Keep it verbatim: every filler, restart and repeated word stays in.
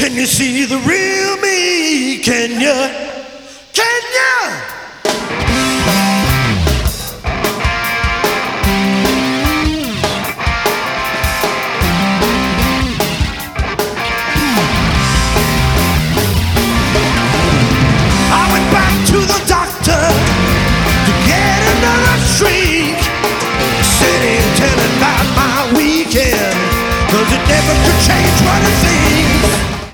Can you see the real me? Can you? Can you? I went back to the doctor to get another shriek. Said he ain't telling about my weekend, 'cause it never could change what I think.